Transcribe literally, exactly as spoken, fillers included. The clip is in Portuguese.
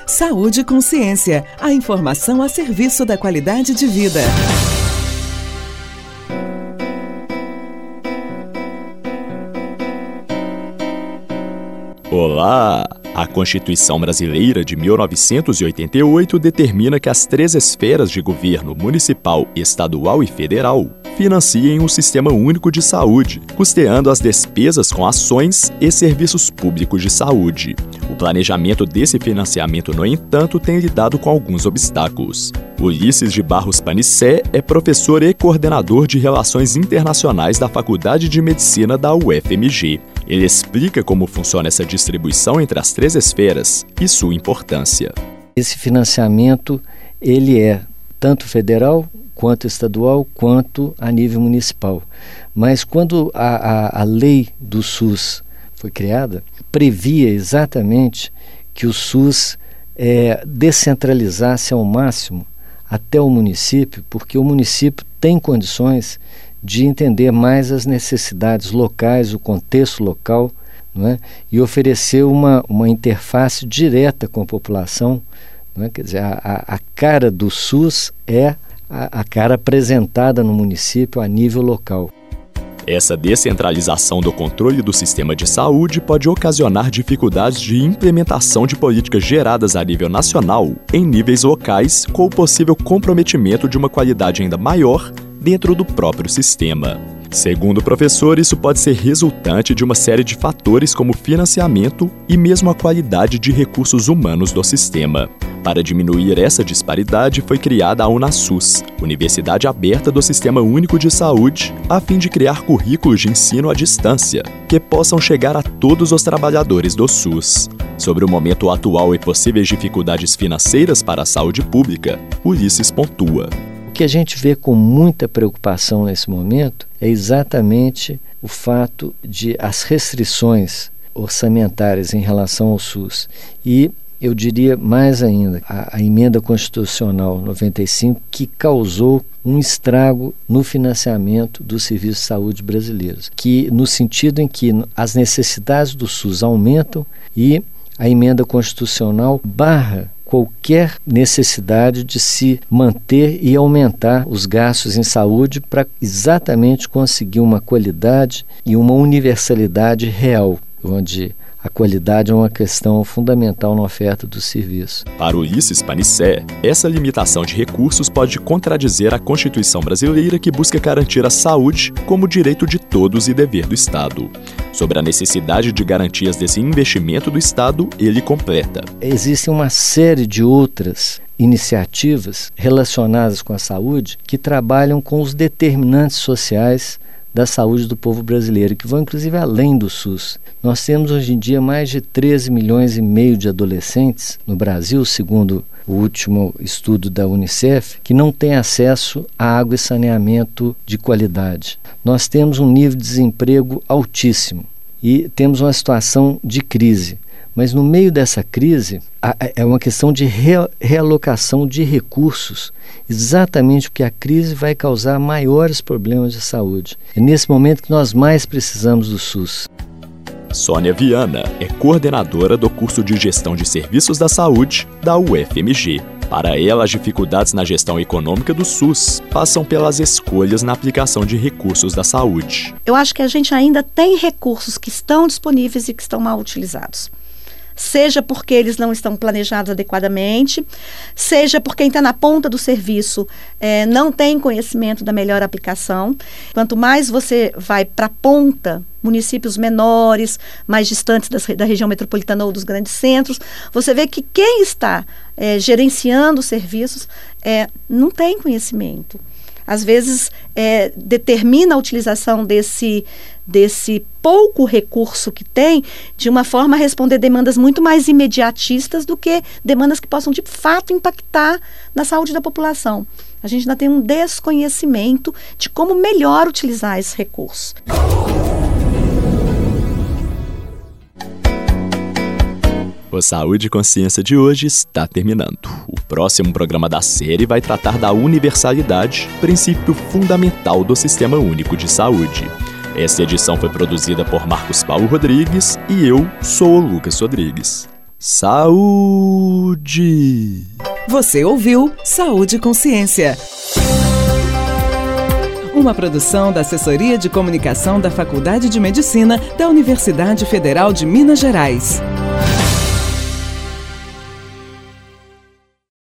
Saúde e Consciência, a informação a serviço da qualidade de vida. Olá! A Constituição Brasileira de mil novecentos e oitenta e oito determina que as três esferas de governo municipal, estadual e federal financiem o Sistema Único de Saúde, custeando as despesas com ações e serviços públicos de saúde. O planejamento desse financiamento, no entanto, tem lidado com alguns obstáculos. Ulisses de Barros Panicé é professor e coordenador de Relações Internacionais da Faculdade de Medicina da U F M G. Ele explica como funciona essa distribuição entre as três esferas e sua importância. Esse financiamento, ele é tanto federal, quanto estadual, quanto a nível municipal. Mas quando a, a, a lei do SUS foi criada, previa exatamente que o SUS é, descentralizasse ao máximo até o município, porque o município tem condições de entender mais as necessidades locais, o contexto local, não é? E oferecer uma, uma interface direta com a população. Não é? Quer dizer, a, a cara do SUS é a, a cara apresentada no município a nível local. Essa descentralização do controle do sistema de saúde pode ocasionar dificuldades de implementação de políticas geradas a nível nacional em níveis locais, com o possível comprometimento de uma qualidade ainda maior dentro do próprio sistema. Segundo o professor, isso pode ser resultante de uma série de fatores como financiamento e mesmo a qualidade de recursos humanos do sistema. Para diminuir essa disparidade, foi criada a UNASUS, Universidade Aberta do Sistema Único de Saúde, a fim de criar currículos de ensino à distância, que possam chegar a todos os trabalhadores do SUS. Sobre o momento atual e possíveis dificuldades financeiras para a saúde pública, Ulisses pontua. O que a gente vê com muita preocupação nesse momento é exatamente o fato de as restrições orçamentárias em relação ao SUS. E eu diria mais ainda, a, a emenda constitucional noventa e cinco, que causou um estrago no financiamento dos serviços de saúde brasileiros, que no sentido em que as necessidades do SUS aumentam e a emenda constitucional barra qualquer necessidade de se manter e aumentar os gastos em saúde para exatamente conseguir uma qualidade e uma universalidade real, onde a qualidade é uma questão fundamental na oferta do serviço. Para Ulisses Panicé, essa limitação de recursos pode contradizer a Constituição brasileira, que busca garantir a saúde como direito de todos e dever do Estado. Sobre a necessidade de garantias desse investimento do Estado, ele completa. Existem uma série de outras iniciativas relacionadas com a saúde que trabalham com os determinantes sociais da saúde do povo brasileiro, que vão inclusive além do SUS. Nós temos hoje em dia mais de treze milhões e meio de adolescentes no Brasil, segundo o último estudo da Unicef, que não têm acesso a água e saneamento de qualidade. Nós temos um nível de desemprego altíssimo e temos uma situação de crise. Mas no meio dessa crise, é uma questão de realocação de recursos, exatamente porque a crise vai causar maiores problemas de saúde. É nesse momento que nós mais precisamos do SUS. Sônia Viana é coordenadora do curso de Gestão de Serviços da Saúde da U F M G. Para ela, as dificuldades na gestão econômica do SUS passam pelas escolhas na aplicação de recursos da saúde. Eu acho que a gente ainda tem recursos que estão disponíveis e que estão mal utilizados. Seja porque eles não estão planejados adequadamente, seja porque quem está na ponta do serviço é, não tem conhecimento da melhor aplicação. Quanto mais você vai para a ponta, municípios menores, mais distantes das, da região metropolitana ou dos grandes centros, você vê que quem está é, gerenciando os serviços é, não tem conhecimento. Às vezes, é, determina a utilização desse, desse pouco recurso que tem de uma forma a responder demandas muito mais imediatistas do que demandas que possam, de fato, impactar na saúde da população. A gente ainda tem um desconhecimento de como melhor utilizar esse recurso. O Saúde e Consciência de hoje está terminando. O próximo programa da série vai tratar da universalidade, princípio fundamental do Sistema Único de Saúde. Esta edição foi produzida por Marcos Paulo Rodrigues e eu sou o Lucas Rodrigues. saúde. Você ouviu Saúde e Consciência. Uma produção da Assessoria de Comunicação da Faculdade de Medicina da Universidade Federal de Minas Gerais.